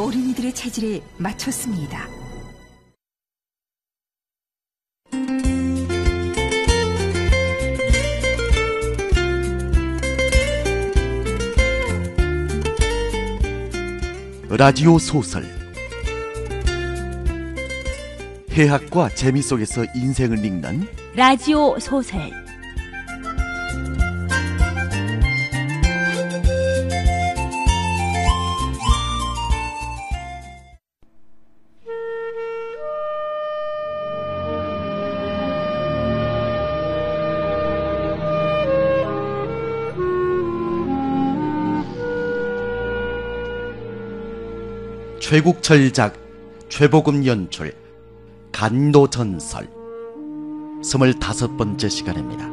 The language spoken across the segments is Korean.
어린이들의 체질에 맞췄습니다. 라디오 소설 해학과 재미 속에서 인생을 읽는 라디오 소설 최국철작, 최복음 연출, 간도전설 25번째 시간입니다.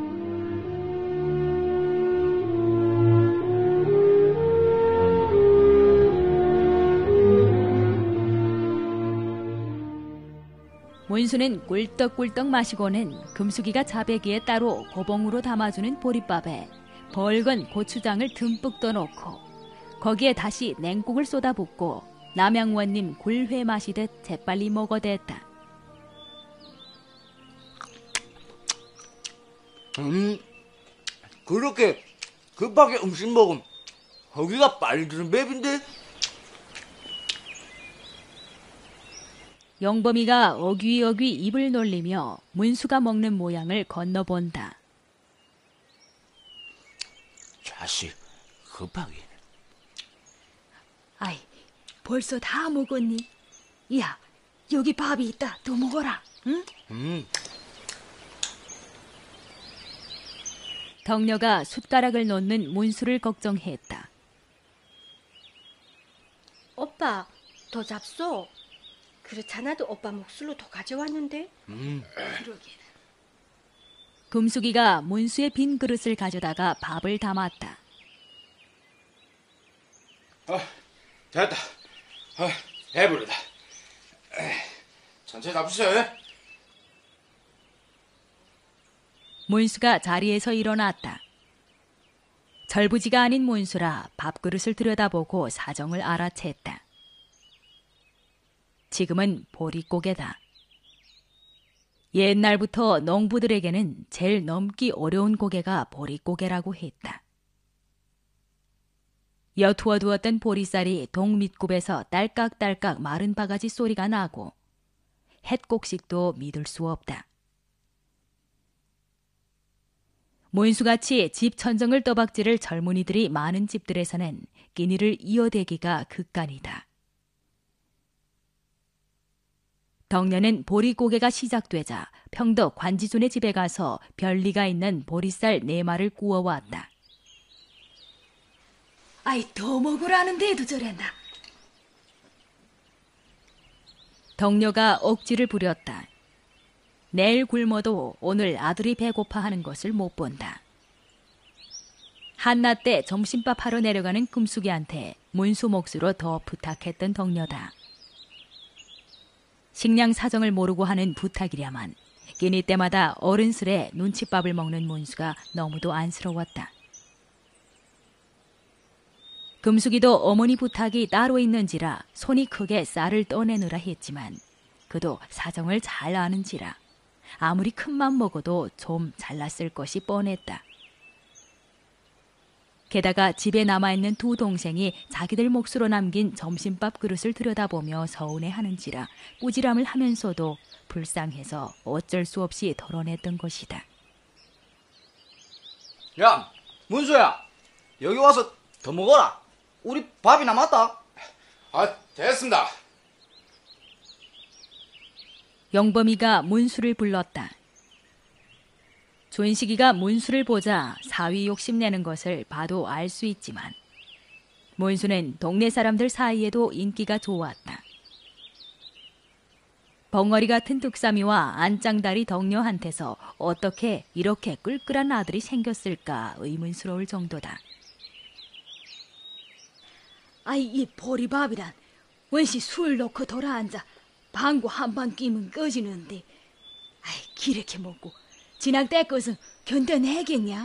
문수는 꿀떡꿀떡 마시고는 금숙이가 자배기에 따로 고봉으로 담아주는 보리밥에 벌건 고추장을 듬뿍 떠놓고 거기에 다시 냉국을 쏟아붓고 남양원님 굴회 마시듯 재빨리 먹어댔다. 그렇게 급하게 음식 먹으면 허기가 빨리 드는 맵인데? 영범이가 어귀어귀 입을 놀리며 문수가 먹는 모양을 건너본다. 자식, 급하게. 아이, 벌써 다 먹었니? 야, 여기 밥이 있다. 더 먹어라. 응? 덕녀가 숟가락을 놓는 문수를 걱정했다. 오빠, 더 잡숴. 그렇잖아도 오빠 몫으로 더 가져왔는데. 그러게. 금숙이가 문수의 빈 그릇을 가져다가 밥을 담았다. 됐다. 배부르다. 천천히 잡수세요. 문수가 자리에서 일어났다. 절부지가 아닌 문수라 밥그릇을 들여다보고 사정을 알아챘다. 지금은 보릿고개다. 옛날부터 농부들에게는 제일 넘기 어려운 고개가 보릿고개라고 했다. 여투어 두었던 보리쌀이 동 밑굽에서 딸깍딸깍 마른 바가지 소리가 나고 햇곡식도 믿을 수 없다. 문수같이 집 천정을 떠박지를 젊은이들이 많은 집들에서는 끼니를 이어대기가 극간이다. 덕녀는 보릿고개가 시작되자 평덕 관지존의 집에 가서 별리가 있는 보리쌀 4마를 구워왔다. 아이, 더 먹으라는데도 저랬나? 덕녀가 억지를 부렸다. 내일 굶어도 오늘 아들이 배고파하는 것을 못 본다. 한낮 때 점심밥 하러 내려가는 금숙이한테 문수 몫으로 더 부탁했던 덕녀다. 식량 사정을 모르고 하는 부탁이랴만 끼니 때마다 어른스레 눈칫밥을 먹는 문수가 너무도 안쓰러웠다. 금숙이도 어머니 부탁이 따로 있는지라 손이 크게 쌀을 떠내느라 했지만 그도 사정을 잘 아는지라 아무리 큰맘 먹어도 좀 잘났을 것이 뻔했다. 게다가 집에 남아있는 2 동생이 자기들 몫으로 남긴 점심밥 그릇을 들여다보며 서운해하는지라 꾸지람을 하면서도 불쌍해서 어쩔 수 없이 덜어냈던 것이다. 야, 문수야, 여기 와서 더 먹어라. 우리 밥이 남았다. 됐습니다. 영범이가 문수를 불렀다. 존식이가 문수를 보자 사위 욕심내는 것을 봐도 알 수 있지만 문수는 동네 사람들 사이에도 인기가 좋았다. 벙어리 같은 뚝삼이와 안짱다리 덕녀한테서 어떻게 이렇게 끌끌한 아들이 생겼을까 의문스러울 정도다. 아이, 이 보리밥이란 원시 술 넣고 돌아앉아 방구 한 방 끼면 꺼지는데, 아이, 기렇게 먹고 진학 때 것은 견뎌내겠냐?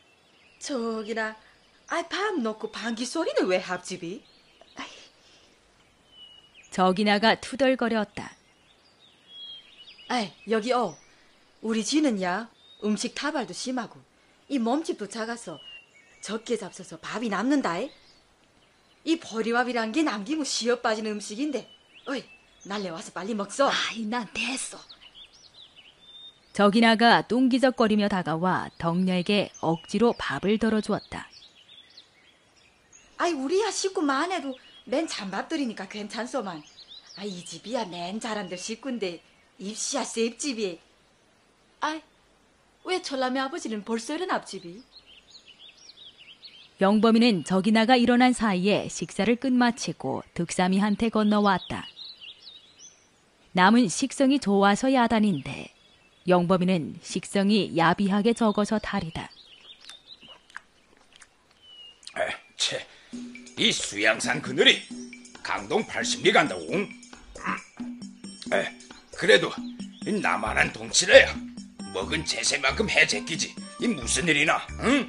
저기나, 밥 넣고 방귀 소리는 왜 합집이? 적이나가 투덜거렸다. 아이, 여기요. 우리 지는야 음식 타발도 심하고 이 몸집도 작아서 적게 잡숴서 밥이 남는다이. 이 보리밥이란 게 남기고 시어 빠지는 음식인데, 어이, 날래 와서 빨리 먹소. 아이, 난 됐어. 적이나가 뚱기적거리며 다가와 덕녀에게 억지로 밥을 덜어주었다. 아이, 우리야 식구만 해도 맨 잔밥들이니까 괜찮소만. 아이, 이 집이야 맨 잘한들 식구인데 입시야 셉집이. 아이, 왜 철남의 아버지는 벌써 이런 앞집이? 영범이는 적이나가 일어난 사이에 식사를 끝마치고 득삼이한테 건너왔다. 남은 식성이 좋아서 야단인데 영범이는 식성이 야비하게 적어서 탈이다. 채, 이 수양산 그늘이 강동 80리 간다고. 그래도 나만한 동치래야 먹은 제세만큼 해제끼지. 이 무슨 일이나, 응?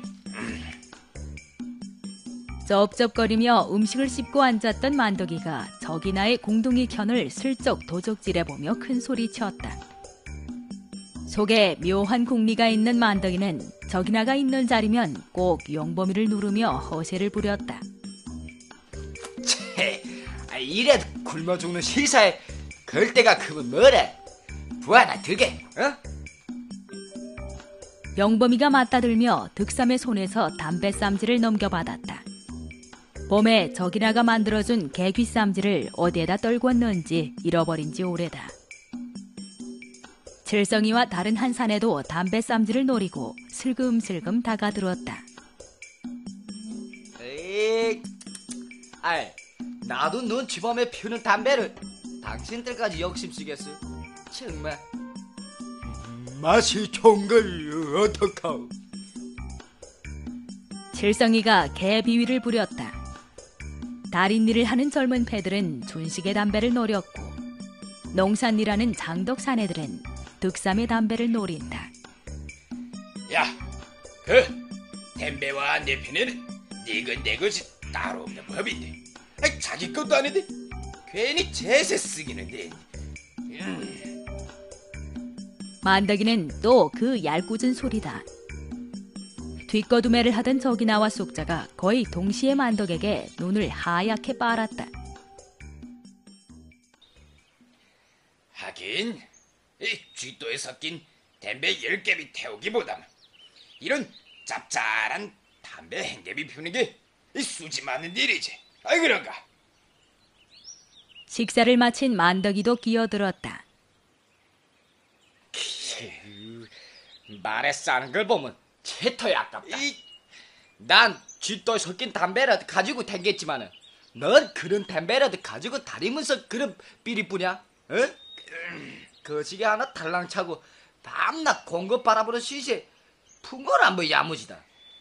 쩝쩝거리며 음식을 씹고 앉았던 만덕이가 적이나의 공둥이 견을 슬쩍 도적질해보며 큰 소리쳤다. 속에 묘한 궁리가 있는 만덕이는 적이나가 있는 자리면 꼭 영범이를 누르며 허세를 부렸다. 채, 이래도 굶어 죽는 시사에 걸 데가 크면 뭐래? 부 하나 들게, 어? 영범이가 맞다들며 득삼의 손에서 담배쌈지를 넘겨받았다. 봄에 적이나가 만들어준 개귀쌈지를 어디에다 떨궜는지 잃어버린 지 오래다. 칠성이와 다른 한 사내도 담배쌈지를 노리고 슬금슬금 다가들었다. 에이, 아이, 나도 넌 쥐범에 피우는 담배를 당신들까지 욕심쓰겠어? 정말. 맛이 좋은 걸 어떡하오? 칠성이가 개 비위를 부렸다. 달인일을 하는 젊은 패들은 준식의 담배를 노렸고 농산일하는 장덕 사내들은 득삼의 담배를 노린다. 야, 댐배와 내 편에는 네 것이 따로 없는 법인데, 자기 것도 아닌데 괜히 제세 쓰기는데. 만덕이는 또 그 얄궂은 소리다. 뒷거두매를 하던 적이나와 쏙자가 거의 동시에 만덕에게 눈을 하얗게 빨았다. 하긴 이 쥐도에 섞인 담배 10개비 태우기보다는 이런 짭짤한 담배 한 개비 피우는 게 수지 맞는 일이지. 아이, 그런가? 식사를 마친 만덕이도 끼어들었다. 말에 싸는 걸 보면 채터야 아깝다. 난 쥐도 섞인 담배라도 가지고 댕겼지만은 넌 그런 담배라도 가지고 다니면서 그런 삐리뿌냐? 어? 거시기 하나 달랑차고 밤낮 공급 바라보는 시세 풍거나 뭐 야무지다.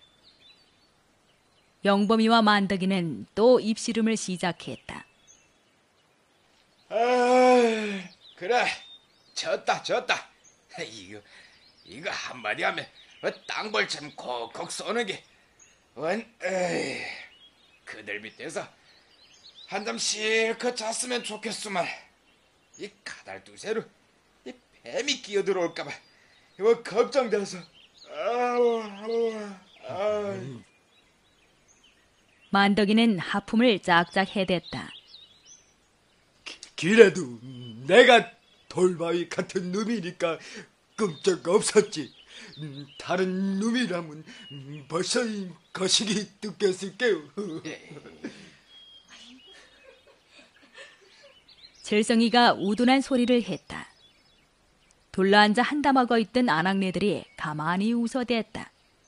영범이와 만덕이는 또 입씨름을 시작했다. 그래, 졌다. 이거 한마디 하면 땅벌처럼 콕콕 쏘는 게 그들 밑에서 한 잠 실컷 잤으면 좋겠구만. 이 가달두새로 이 뱀이 끼어들어올까봐 이거 걱정돼서. 만덕이는 하품을 짝짝 해댔다. 그래도 내가 돌바위 같은 놈이니까 끔찍 없었지. 다른 놈이라면 벌써 거시기 뜯겼을게요. 질성이가 우둔한 소리를 했다. 둘러앉아 한담하고 있던 아낙네들이 가만히 웃어댔다.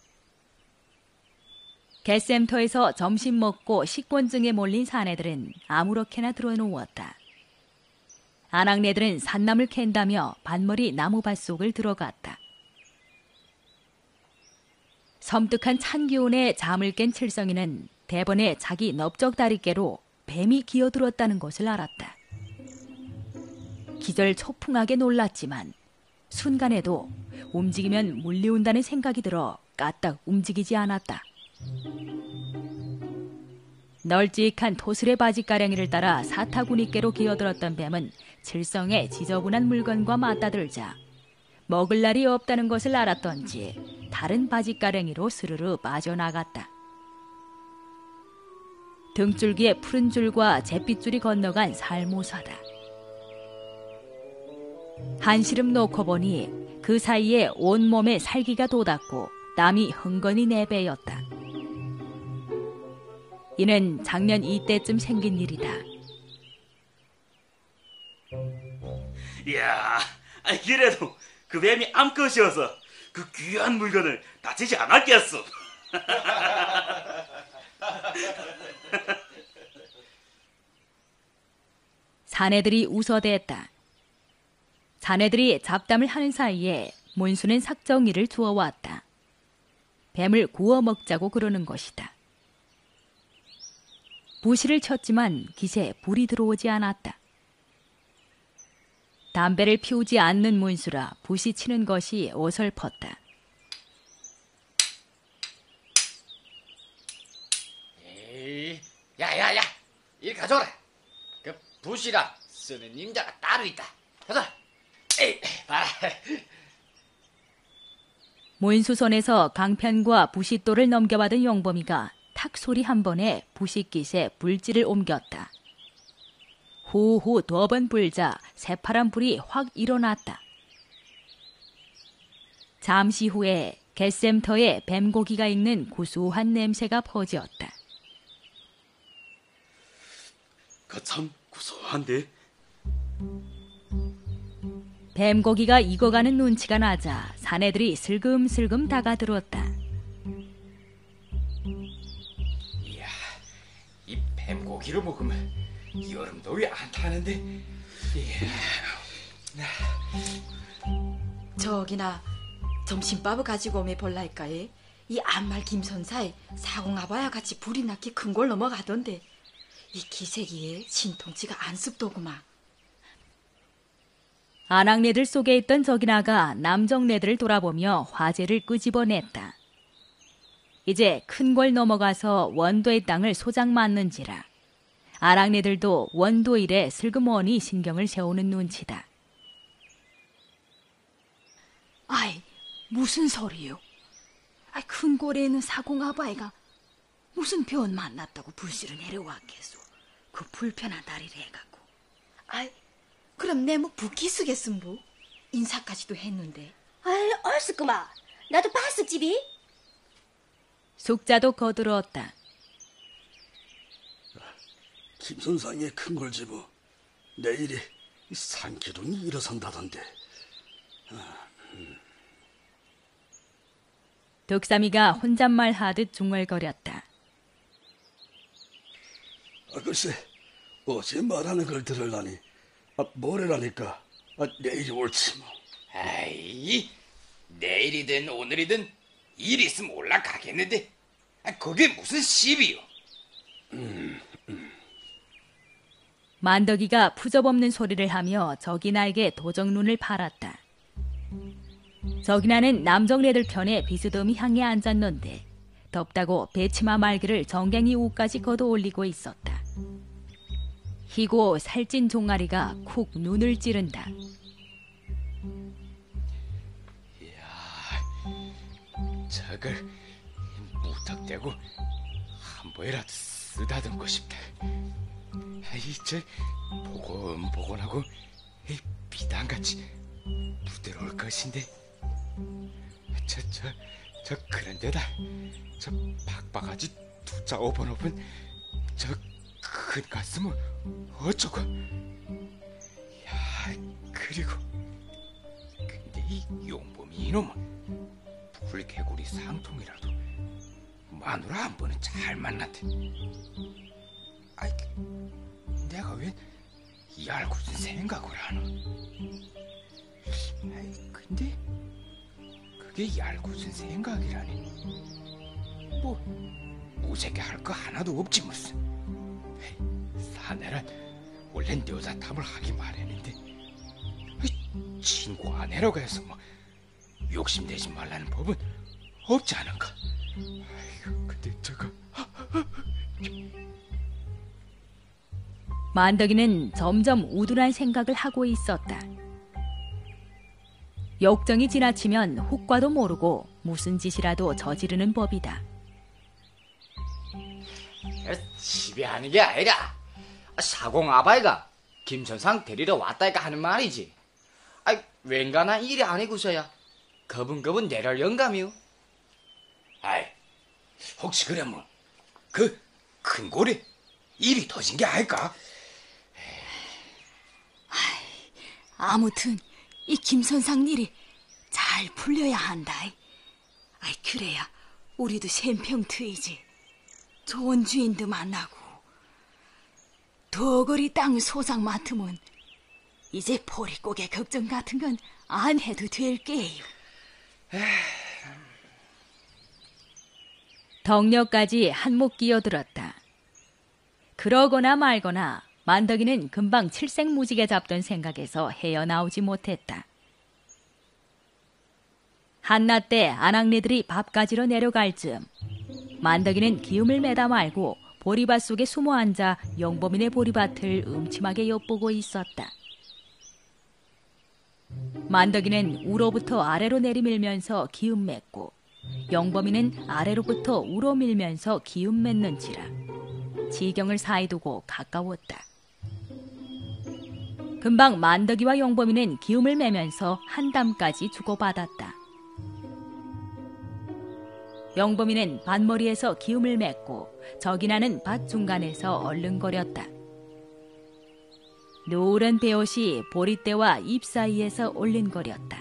개샘터에서 점심 먹고 식곤증에 몰린 사내들은 아무렇게나 들어누웠다. 아낙네들은 산나물 캔다며 반머리 나무밭 속을 들어갔다. 섬뜩한 찬 기운에 잠을 깬 칠성이는 대번에 자기 넓적다리깨로 뱀이 기어들었다는 것을 알았다. 기절초풍하게 놀랐지만 순간에도 움직이면 물리운다는 생각이 들어 까딱 움직이지 않았다. 널찍한 토스레 바지가랭이를 따라 사타구니께로 기어들었던 뱀은 질성에 지저분한 물건과 맞다들자 먹을 날이 없다는 것을 알았던지 다른 바지가랭이로 스르르 빠져나갔다. 등줄기에 푸른 줄과 잿빛줄이 건너간 살모사다. 한시름 놓고 보니 그 사이에 온몸에 살기가 돋았고 땀이 흥건히 내배였다. 이는 작년 이때쯤 생긴 일이다. 이야, 그래도 그 뱀이 암컷이어서 그 귀한 물건을 다치지 않았겠어. 사내들이 웃어댔다. 자네들이 잡담을 하는 사이에 문수는 삭정이를 주워왔다. 뱀을 구워 먹자고 그러는 것이다. 부시를 쳤지만 깃에 불이 들어오지 않았다. 담배를 피우지 않는 문수라 부시 치는 것이 어설펐다. 에이, 야야야, 이리 가져오라. 그 붓이랑 쓰는 임자가 따로 있다. 가자. 에이, 봐라. 문수 손에서 강편과 부싯돌을 넘겨받은 용범이가 탁 소리 한 번에 부싯깃에 불질을 옮겼다. 후후 2번 불자 새파란 불이 확 일어났다. 잠시 후에 갯샘터에 뱀고기가 익는 구수한 냄새가 퍼지었다. 그 참 구수한데. 뱀고기가 익어가는 눈치가 나자 사내들이 슬금슬금 다가들었다. 이야, 이 뱀고기를 먹으면 여름 더위 안 타는데. 이야. 저기나 점심밥을 가지고 오면 볼라니까에 이 안말 김선사에 사공아바야 같이 불이 나게 큰 걸 넘어가던데 이 기색이에 신통치가 안 습더구만. 아낙네들 속에 있던 저기나가 남정네들을 돌아보며 화제를 끄집어냈다. 이제 큰 걸 넘어가서 원도의 땅을 소장 맞는지라 아낙네들도 원도 일에 슬그머니 신경을 세우는 눈치다. 아이, 무슨 소리요? 아이, 큰 고래에 있는 사공아바이가 무슨 변 만났다고 불씨를 내려왔겠소. 그 불편한 다리를 해갖고. 아이, 그럼 내 뭐 붓기 쓰겠음 뭐? 인사까지도 했는데. 아이, 얼스구마. 나도 봤어, 집이. 숙자도 거들었다. 김선상의 큰 걸 집어 내일이 산기둥이 일어선다던데. 덕삼이가 혼잣말 하듯 중얼거렸다. 글쎄, 어제 말하는 걸 들으려니 뭐래라니까 내일이 옳지 뭐. 아이, 내일이든 오늘이든 일 있으면 올라가겠는데 그게 무슨 시비요. 만덕이가 푸접없는 소리를 하며 저기나에게 도적눈을 팔았다. 저기나는 남정네들 편에 비스듬히 향해 앉았는데 덥다고 배치마 말기를 정갱이 옷까지 걷어 올리고 있었다. 희고 살찐 종아리가 쿡 눈을 찌른다. 이야, 저걸 무턱대고 한 번이라도 쓰다듬고 싶다. 저 보곤보곤하고 비단같이 부드러울 것인데 저 그런데다 저 박박하지 두자 오버높은 저 큰 가슴은 어쩌고. 야, 그리고 근데 이 용범이 이놈은 불개구리 상통이라도 마누라 한 번은 잘 만났대. 아이, 내가 왜 이 알고슨 생각을 하노? 아이, 근데 그게 이 알고슨 생각이라니. 뭐 무색해 할 거 하나도 없지 무슨. 사내란 원래 여자탐을 하기 마련인데 친구 아내라고 해서 뭐 욕심내지 말라는 법은 없지 않은가. 아이고, 근데 저거 만덕이는 점점 우둔한 생각을 하고 있었다. 역정이 지나치면 훅과도 모르고 무슨 짓이라도 저지르는 법이다. 지배하는 게 아니라 사공 아바이가 김선상 데리러 왔다니까 하는 말이지. 웬간한 일이 아니고서야 거분거분 내릴 영감이요. 아이, 혹시 그래 뭐 그 큰 고리 일이 터진 게 아닐까? 아무튼 이 김선상 일이 잘 풀려야 한다. 그래야 우리도 샘평 트이지. 좋은 주인도 만나고 도거리 땅 소장 맡으면 이제 보릿고개 걱정 같은 건 안 해도 될 게요. 덕녀까지 한몫 끼어들었다. 그러거나 말거나 만덕이는 금방 칠색무지개 잡던 생각에서 헤어나오지 못했다. 한낮 때 아낙네들이 밥 가지러 내려갈 즈음 만덕이는 기움을 매다 말고 보리밭 속에 숨어 앉아 영범인의 보리밭을 음침하게 엿보고 있었다. 만덕이는 우로부터 아래로 내리밀면서 기움 맺고 영범이는 아래로부터 우로 밀면서 기움 맺는지라 지경을 사이 두고 가까웠다. 금방 만덕이와 영범이는 기움을 매면서 한담까지 주고받았다. 영범이는 밭머리에서 기움을 맺고 적이 나는 밭 중간에서 얼른거렸다. 노란 배옷이 보릿대와 잎 사이에서 올린거렸다.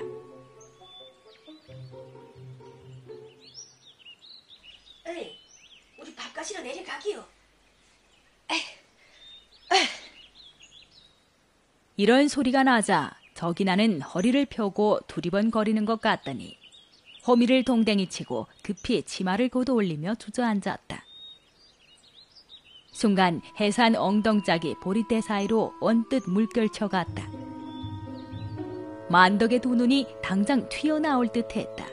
에이, 우리 밥 가시러 내려가기요. 이런 소리가 나자 적이 나는 허리를 펴고 두리번거리는 것 같더니 호미를 동댕이 치고 급히 치마를 걷어 올리며 주저앉았다. 순간 해산 엉덩짝이 보릿대 사이로 언뜻 물결쳐 갔다. 만덕의 두 눈이 당장 튀어나올 듯했다.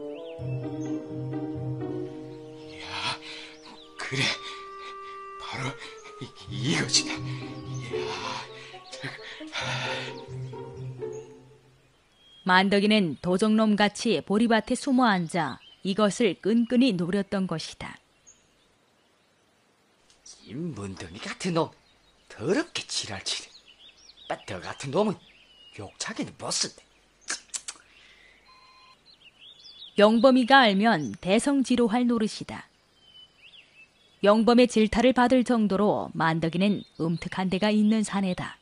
그래, 바로 이것이다. 만덕이는 도적놈같이 보리밭에 숨어 앉아 이것을 끈끈이 노렸던 것이다. 이 문덩이 같은 놈 더럽게 지랄치네. 너 같은 놈은 욕차기는 못쓴데. 영범이가 알면 대성지로할 노릇이다. 영범의 질타를 받을 정도로 만덕이는 음특한 데가 있는 사내다.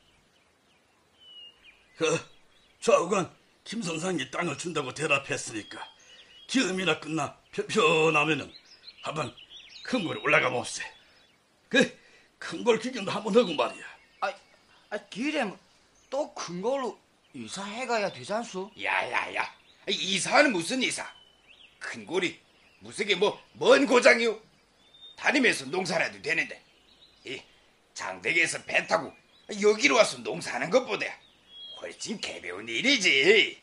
좌우간 김선상이 땅을 준다고 대답했으니까 기음이나 끝나 편편하면은 한번 큰 골에 올라가 봅세. 큰 골 기경도 한번 하고 말이야. 기렘 또 큰 걸로 이사해가야 되잖소. 야야야, 이사는 무슨 이사? 큰 골이 무슨 게 뭔 고장이요? 다니면서 농사라도 되는데 이 장대기에서 배 타고 여기로 와서 농사하는 것보다 훨씬 개배운 일이지.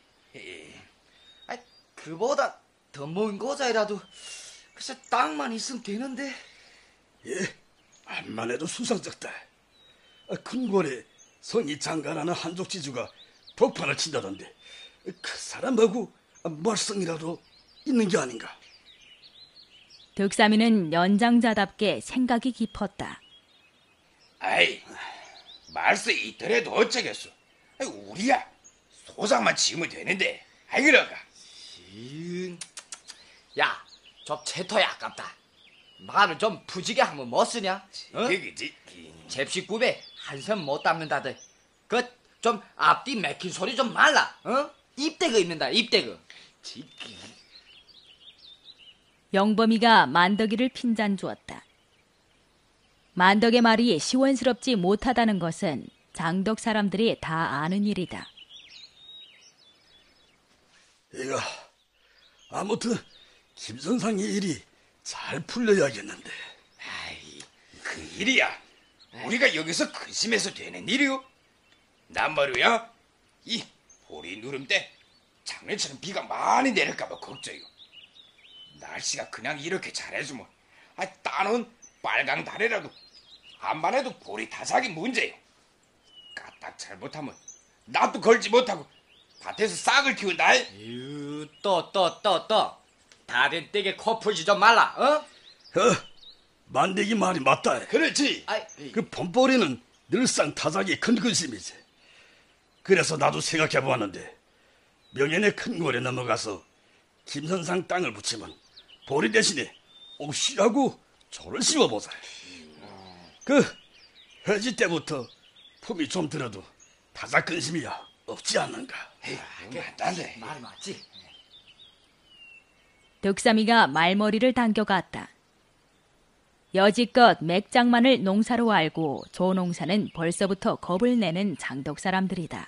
그보다 더 먼 고자이라도 글쎄 땅만 있으면 되는데. 암만 해도 수상쩍다. 큰 골에 성이 장가라는 한족 지주가 독판을 친다던데 그 사람하고 멀성이라도 있는 게 아닌가. 득삼이는 연장자답게 생각이 깊었다. 아이, 말써 있더라도 어쩌겠어. 우리야 소장만 지으면 되는데. 그러가. 야, 저 채터야 아깝다. 말을 좀 부지게 하면 뭐 쓰냐? 그지? 집시굽에 한섬 못 담는다들. 좀 앞뒤 맥힌 소리 좀 말라. 입대거 입는다, 입대거. 영범이가 만덕이를 핀잔 주었다. 만덕의 말이 시원스럽지 못하다는 것은 장덕 사람들이 다 아는 일이다. 이거 아무튼 김선상의 일이 잘 풀려야겠는데. 그 일이야 우리가 여기서 근심해서 되는 일이요. 난 말이야 이 보리 누름 때 작년처럼 비가 많이 내릴까봐 걱정이요. 날씨가 그냥 이렇게 잘해주면 따놓은 빨강 달에라도 안만 해도 보리 타작이 문제요. 딱 잘못하면 나도 걸지 못하고 밭에서 싹을 틔운다. 에휴, 또. 다른 떼게 코 풀지 좀 말라, 어? 만대기 말이 맞다. 그렇지. 그 봄보리는 늘상 타작이 큰 근심이지. 그래서 나도 생각해보았는데 명현의 큰 골에 넘어가서 김선상 땅을 붙이면 보리 대신에 옥시하고 조를 씌워보자. 그 회지 때부터 품이 좀 들어도 타작 근심이야 없지 않는가. 안돼. 말이 맞지. 득삼이가 말머리를 당겨갔다. 여지껏 맥장만을 농사로 알고 조농사는 벌써부터 겁을 내는 장독 사람들이다.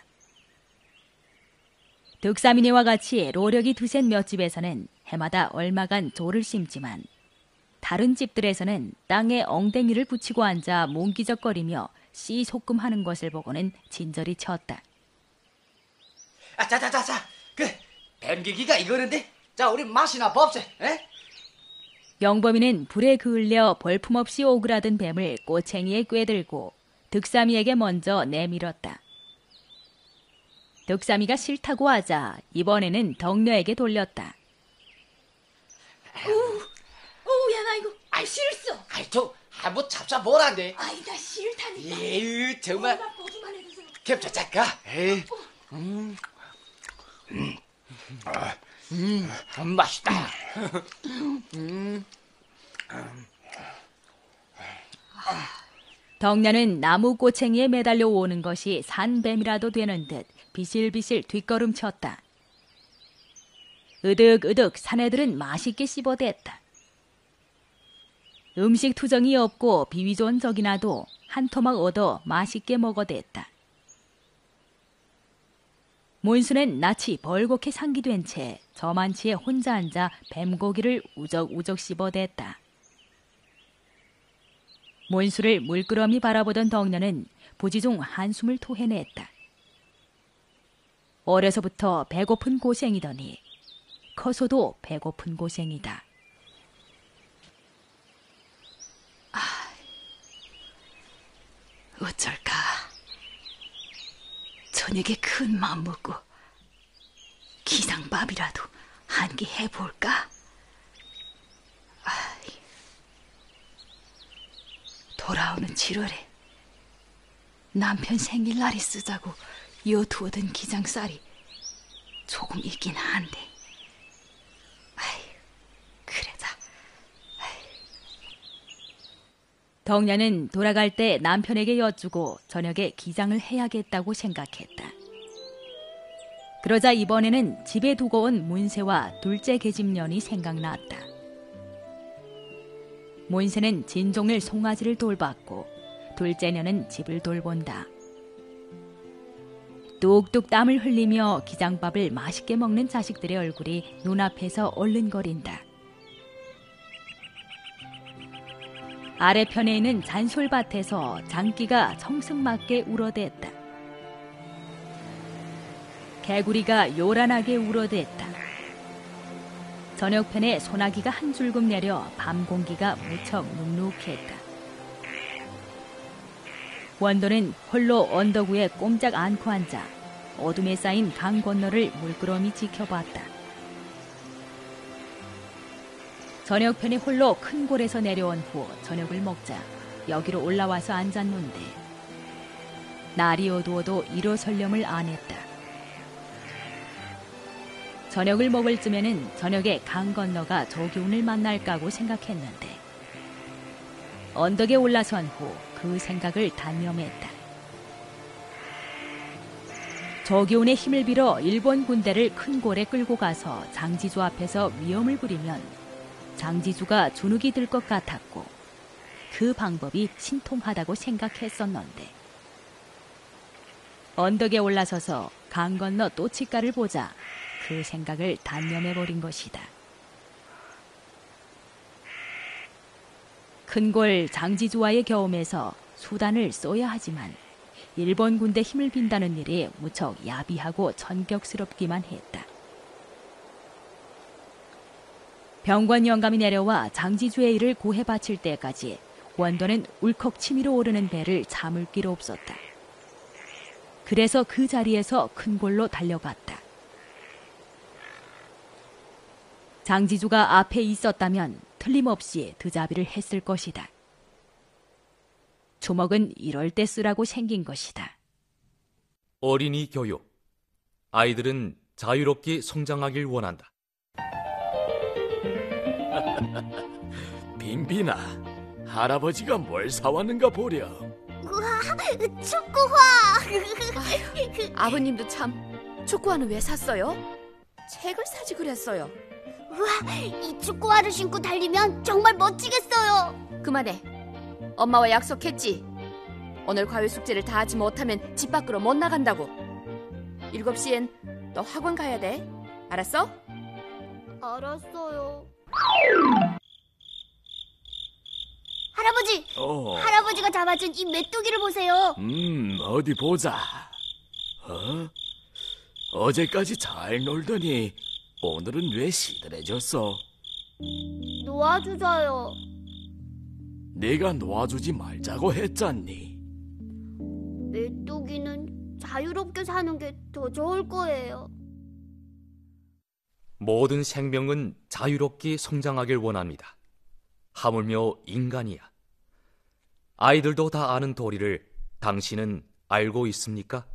득삼이네와 같이 로력이 드센 몇 집에서는 해마다 얼마간 조를 심지만 다른 집들에서는 땅에 엉덩이를 붙이고 앉아 몽기적거리며 씨 소금하는 것을 보고는 진저리 쳤다. 자, 그 뱀기기가 이거는데, 자 우리 맛이나 봅세. 에? 영범이는 불에 그을려 볼품없이 오그라든 뱀을 꼬챙이에 꿰들고 득삼이에게 먼저 내밀었다. 득삼이가 싫다고 하자 이번에는 덕녀에게 돌렸다. 야, 나 이거 싫소. 뭐 잡사 뭐란데? 나 싫다니까. 에휴, 정말. 보기만 해도 겹쳐 작가. 에이. 맛있다. 덕녀는 나무 꼬챙이에 매달려 오는 것이 산뱀이라도 되는 듯 비실비실 뒷걸음쳤다. 으득으득 사내들은 맛있게 씹어댔다. 음식 투정이 없고 비위 좋은 적이나도 한 토막 얻어 맛있게 먹어댔다. 몬수는 낯이 벌겋게 상기된 채 저만치에 혼자 앉아 뱀고기를 우적우적 씹어댔다. 몬수를 물끄러미 바라보던 덕녀는 부지중 한숨을 토해냈다. 어려서부터 배고픈 고생이더니 커서도 배고픈 고생이다. 어쩔까. 저녁에 큰 맘 먹고 기상밥이라도 한 끼 해볼까? 돌아오는 7월에 남편 생일날에 쓰자고 여두어둔 기장쌀이 조금 있긴 한데 그래자. 덕녀는 돌아갈 때 남편에게 여쭈고 저녁에 기장을 해야겠다고 생각했다. 그러자 이번에는 집에 두고 온 문새와 둘째 계집년이 생각났다. 문새는 진종일 송아지를 돌봤고 둘째녀는 집을 돌본다. 뚝뚝 땀을 흘리며 기장밥을 맛있게 먹는 자식들의 얼굴이 눈앞에서 얼른거린다. 아래편에 있는 잔솔밭에서 장기가 청승맞게 울어댔다. 개구리가 요란하게 울어댔다. 저녁편에 소나기가 한 줄금 내려 밤 공기가 무척 눅눅했다. 원도는 홀로 언덕 위에 꼼짝 않고 앉아 어둠에 쌓인 강 건너를 물끄러미 지켜봤다. 저녁편에 홀로 큰 골에서 내려온 후 저녁을 먹자 여기로 올라와서 앉았는데 날이 어두워도 일어설렴을 안 했다. 저녁을 먹을 쯤에는 저녁에 강 건너가 조기운을 만날까고 생각했는데 언덕에 올라선 후 그 생각을 단념했다. 조기운의 힘을 빌어 일본 군대를 큰 골에 끌고 가서 장지주 앞에서 위험을 부리면 장지주가 주눅이 들 것 같았고 그 방법이 신통하다고 생각했었는데 언덕에 올라서서 강 건너 또치가를 보자 그 생각을 단념해버린 것이다. 큰골 장지주와의 경험에서 수단을 써야 하지만 일본 군대 힘을 빈다는 일이 무척 야비하고 천격스럽기만 했다. 병관 영감이 내려와 장지주의 일을 고해 바칠 때까지 원도는 울컥 치밀어 오르는 배를 참을 길 없었다. 그래서 그 자리에서 큰 골로 달려갔다. 장지주가 앞에 있었다면 틀림없이 드자비를 했을 것이다. 초목은 이럴 때 쓰라고 생긴 것이다. 어린이 교육. 아이들은 자유롭게 성장하길 원한다. 빈빈아, 할아버지가 뭘 사왔는가 보렴. 우와, 축구화! 아버님도 참, 축구화는 왜 샀어요? 책을 사지 그랬어요. 우와, 이 축구화를 신고 달리면 정말 멋지겠어요. 그만해. 엄마와 약속했지? 오늘 과외 숙제를 다 하지 못하면 집 밖으로 못 나간다고. 7시엔 너 학원 가야 돼. 알았어? 알았어요. 할아버지! 어. 할아버지가 잡아준 이 메뚜기를 보세요. 어디 보자. 어제까지 잘 놀더니 오늘은 왜 시들해졌어? 놓아주자요. 내가 놓아주지 말자고 했잖니. 메뚜기는 자유롭게 사는 게 더 좋을 거예요. 모든 생명은 자유롭게 성장하길 원합니다. 하물며 인간이야. 아이들도 다 아는 도리를 당신은 알고 있습니까?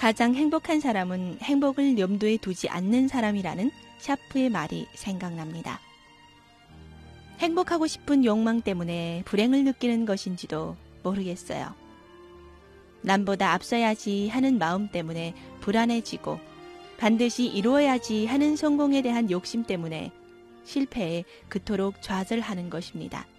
가장 행복한 사람은 행복을 염두에 두지 않는 사람이라는 샤프의 말이 생각납니다. 행복하고 싶은 욕망 때문에 불행을 느끼는 것인지도 모르겠어요. 남보다 앞서야지 하는 마음 때문에 불안해지고 반드시 이루어야지 하는 성공에 대한 욕심 때문에 실패에 그토록 좌절하는 것입니다.